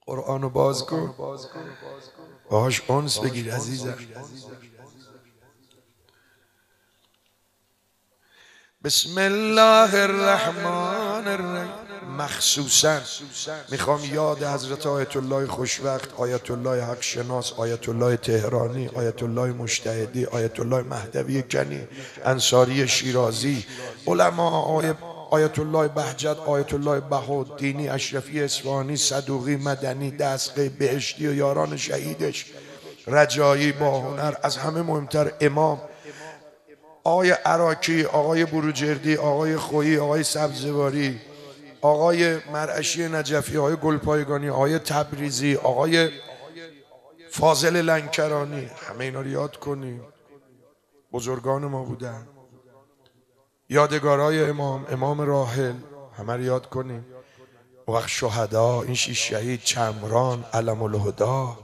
قرآنو باز کن، باهاش انس بگیر عزیزم. بسم الله الرحمن الرحیم. مخصوصا میخوام یاد حضرت آیت الله خوشوقت، آیت الله حق شناس، آیت الله تهرانی، آیت الله مجتهدی، آیت الله مهدوی کنی، انصاری شیرازی، علما آیت الله بهجت، آیت الله بهاءالدینی، اشرفی اصفهانی، صدوقی، مدنی، دستگاه بهشتی و یاران شهیدش، رجایی با هنر، از همه مهمتر امام آقای عراقی، آقای بروجردی، آقای خویی، آقای سبزواری، آقای مرعشی نجفی، آقای گلپایگانی، آقای تبریزی، آقای فاضل لنکرانی، همه اینا رو یاد کنیم. بزرگان ما بودن. یادگارای امام راحل همه رو یاد کنیم. وقت شهدا، این شیش شهید، چمران، علم الهدا،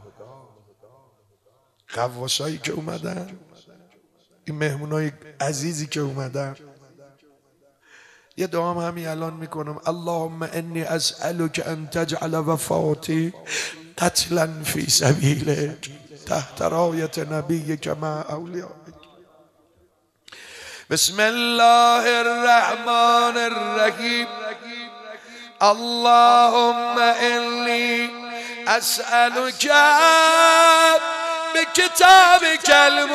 غواصایی که اومدن، این مهمونای عزیزی که اومدن. یه دعام همین الان میکنم. اللهم انی اسألک ان تجعل وفاتی قتلا فی سبیلک تحت رایت نبیک مع اولیائک. بسم الله الرحمن الرحیم. اللهم انی اسألک بکتابک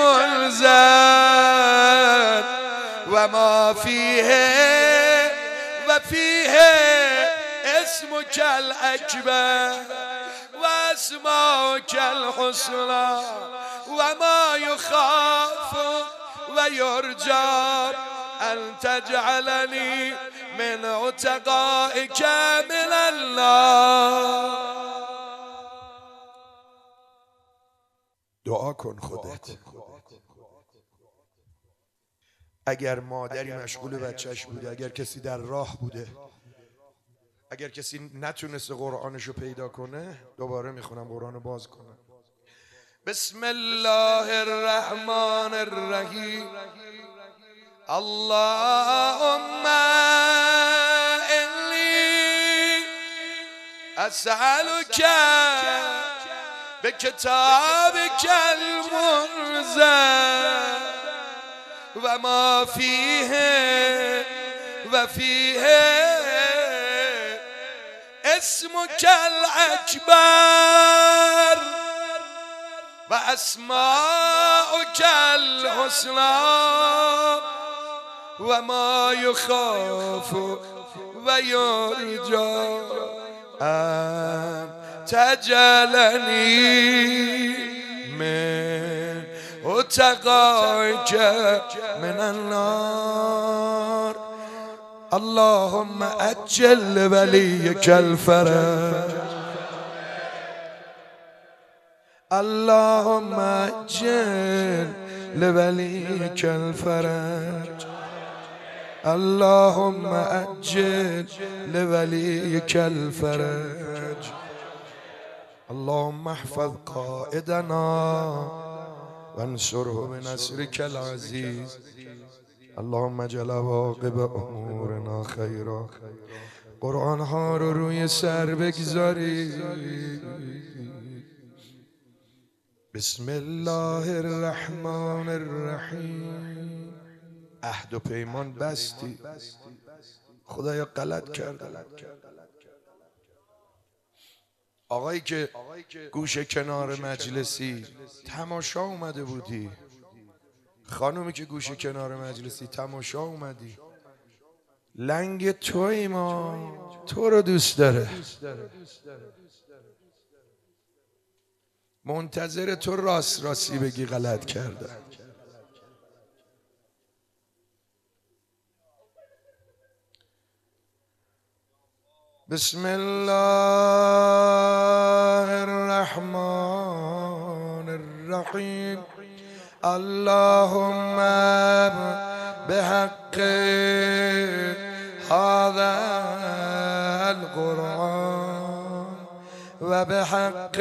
المنزل و ما فیه و فیه اسمک الاکبر و اسماک الحسنى و ما یخاف و یرجى ان تجعلنی من عتقائک من الله. دعا کن خودت. اگر مادری مشغول بچهش بوده، اگر کسی در راه بوده، اگر کسی نتونسته قرآنشو پیدا کنه، دوباره میخونم قرآنو باز کنه. بسم الله الرحمن الرحیم. اللهم انی اسألک بکتابک المنزل و ما فیه و فیه اسمک الاکبر و اسماؤک الحسنى و ما یخاف و یرجى ان تجعلنی من عتقائک من النار. اللهم عجل لولیک الفرج. اللهم عجل لولیک الفرج. اللهم عجل لولیک الفرج. اللهم احفظ قائدنا وانصره بنصرك العزيز. اللهم اجعل عواقب امورنا خیرا. قرآن ها رو روی سر بگذاری. بسم الله الرحمن الرحیم. عهد و پیمان بستی، خدایا غلط کردم. آقایی که گوشه کنار مجلسی تماشا اومده بودی، خانومی که گوشه کنار مجلسی تماشا اومدی، لنگ توی ما، تو رو دوست داره، منتظر تو راست راستی بگی غلط کرده. بسم الله الرحمن الرحیم. اللهم بحق هذا القرآن و بحق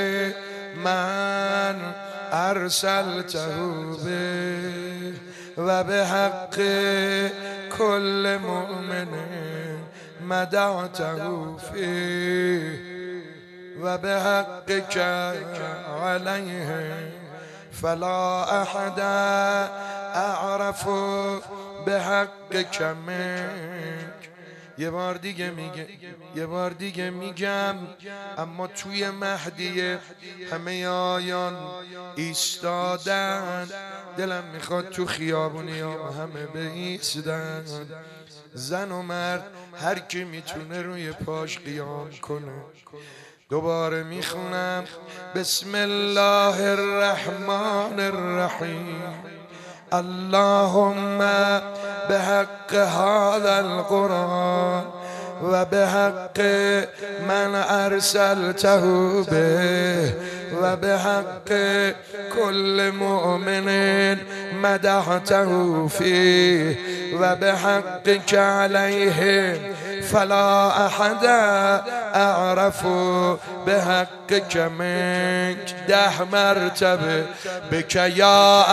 من ارسلته به و بحق كل مؤمن مدعته فيه و به حقک علیه فلا احد اعرف به حقک منک. یه بار دیگه میگم اما توی مهدیه همه آیان ایستادن، دلم میخواد تو خیابونی ها همه بایستن، زن و مرد هر کی میتونه روی پاش قیام کنه. دوباره میخونم بسم الله الرحمن الرحیم اللهم بحق هذا القرآن و بحق من ارسلته به و بحق كل مؤمن مدحته فيه و بحقك عليه فلا احد اعرف بحقك منك 10 مرتبه بك یا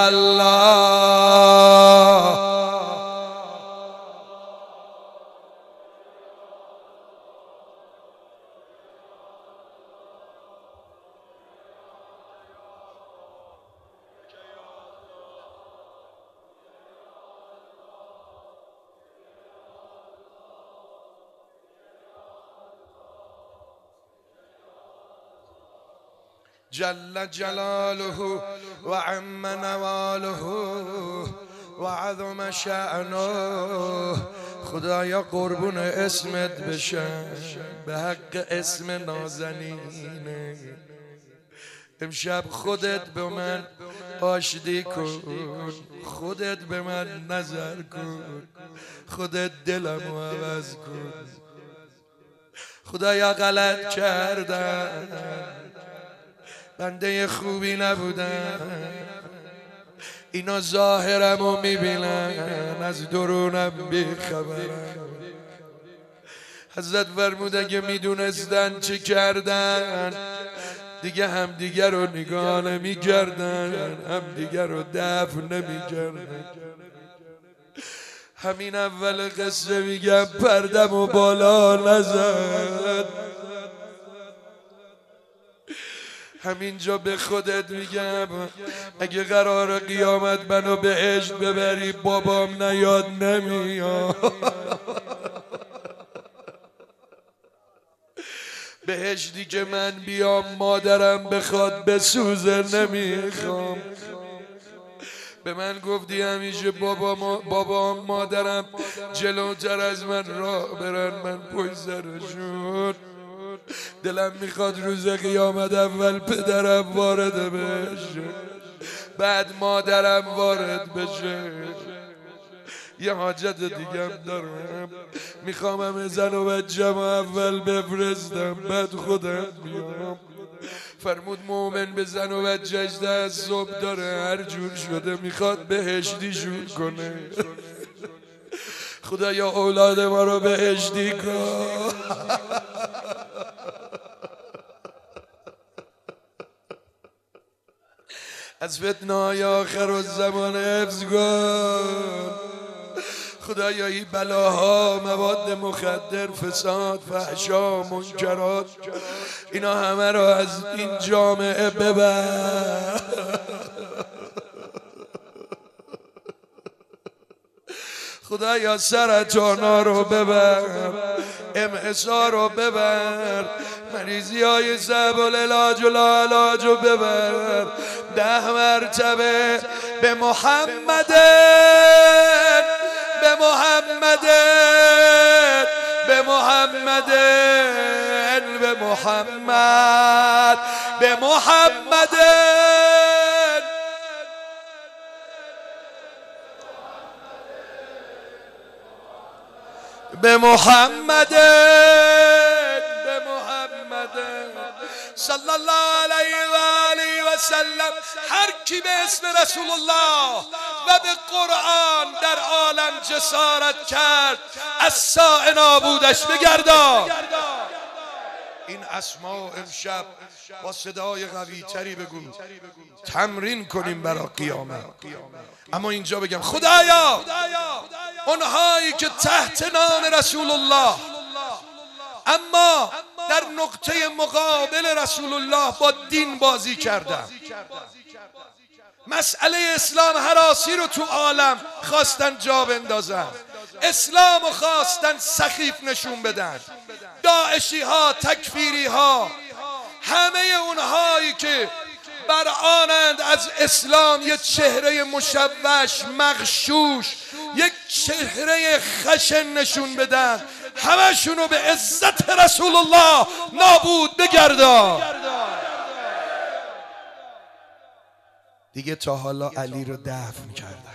الله. جل جلاله و عم نواله و عظم شأنه. خدایا قربون اسمت بشم به حق اسم نازنینه. امشب خودت به من آشتی کن، خودت به من نظر کن، خودت دلمو عوض کن. خدایا غلط کردم، بنده خوبی نبودم، اینا ظاهرمو میبینن از درونم بیخبرن. حضرت فرمود اگه میدونستن چه کردن دیگه همدیگر رو نگاه نمیکردن، همدیگر رو دفن نمیکردن. همین اول قصه میگم پردم و بالا نزد. همینجا به خودت میگم اگه قرار قیامت منو بهشت ببری بابام نیاد نمیاد. بهشتی که من بیام مادرم بخواد بسوزه نمیخوام. به من گفتی همیشه بابام مادرم جلوتر از من راه برن، من پشت سرشون. دلم میخواد روز قیامت اول پدرم وارد بشه، بعد مادرم وارد بشه. یه حاجت دیگم دارم، میخوام همه زن و بچه‌م اول بفرستم بعد خودم میام. فرمود مومن به زن و بچه‌ش دست صبح داره، هر جور شده میخواد بهشتیشون کنه. خدایا اولاد ما رو بهشتی کن. از فتنه‌های آخر الزمان حفظ کن. خدایا این بلاها، مواد مخدر، فساد، فحشا، منکرات، اینا همه رو از این جامعه ببر. خدایا سرطانا رو ببر، MSA رو ببر، مریضی های صعب العلاج و لاعلاج رو ببر. 10 مرتبه به محمد، به محمد، به محمد، به محمد، به محمد، به محمد، به محمد صلی الله علیه و آله و سلم. هر کی به اسم رسول الله و به قرآن در عالم جسارت کرد از ساع نابودش بگردان. این اسما امشب با صدای قوی تری بگو، تمرین کنیم برای قیامت. اما اینجا بگم خدایا اونهایی که تحت نام رسول الله اما در نقطه مقابل رسول الله با دین بازی کردن. مسئله اسلام هراسی رو تو عالم خواستن جا بندازن، اسلام رو خواستن سخیف نشون بدن. داعشی ها، تکفیری ها، همه اونهایی که برآنند از اسلام یک چهره مشوش، مغشوش، یک چهره خشن نشون بدن، همشونو به عزت رسول الله نابود بگردان. دیگه تا حالا علی رو دفن کردن.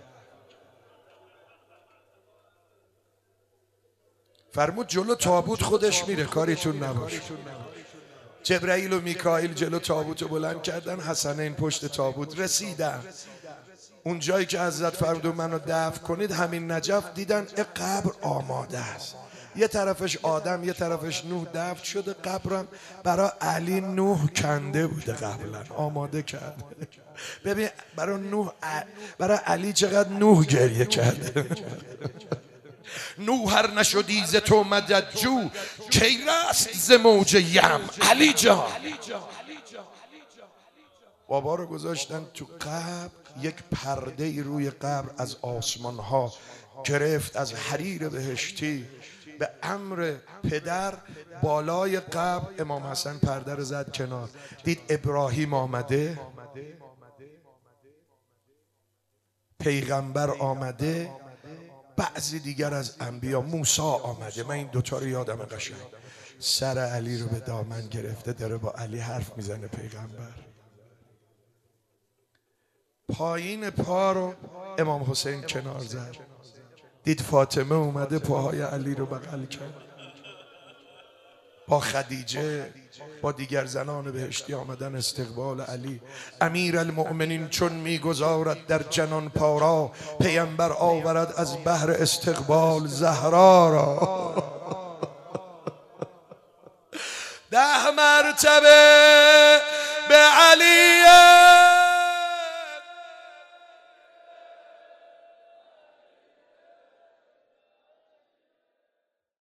فرمود جلو تابوت خودش میره، کاریتون نباشه. جبرائیل و میکائیل جلو تابوت رو بلند کردن، حسنین پشت تابوت رسیدن. اون جایی که حضرت فرمود منو دفن کنید، همین نجف دیدن قبر آماده است. یه طرفش آدم، یه طرفش نوح دفن شده. قبرم برای علی نوح کنده بوده، قبلا آماده کرده. ببین برای علی چقدر نوح گریه کرده. نوح هر نشدی ز تو مدد جو، کی رست ز موج یم علی جان. بابا رو گذاشتن تو قبر، یک پرده ای روی قبر از آسمان ها گرفت، از حریر بهشتی. به امر پدر بالای قبر امام حسن پرده رو زد کنار، دید ابراهیم آمده، پیغمبر آمده، بعضی دیگر از انبیا، موسی آمده. من این دوتا رو یادم قشنگ. سر علی رو به دامن گرفته، داره با علی حرف میزنه پیغمبر. پایین پا رو امام حسین کنار زد، دید فاطمه اومده پاهای علی رو بغل کرد. با خدیجه، با دیگر زنان بهشتی آمدن استقبال علی. امیر المؤمنین چون میگذارد در جنان پارا، پیامبر آورد از بحر استقبال زهرا را. 10 مرتبه به علی